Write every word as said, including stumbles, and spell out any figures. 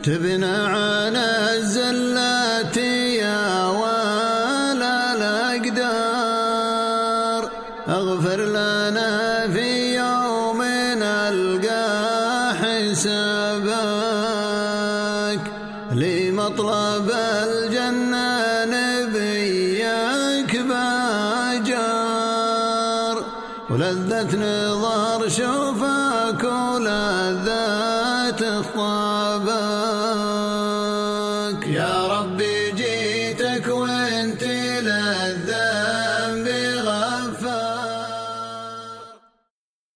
تبنى على الزلات يا ولا الأقدار، اغفر لنا في يوم نلقى حسابك، لمطلب الجنة نبيك باجار، ولذة نظر شوفك ولذة الطاب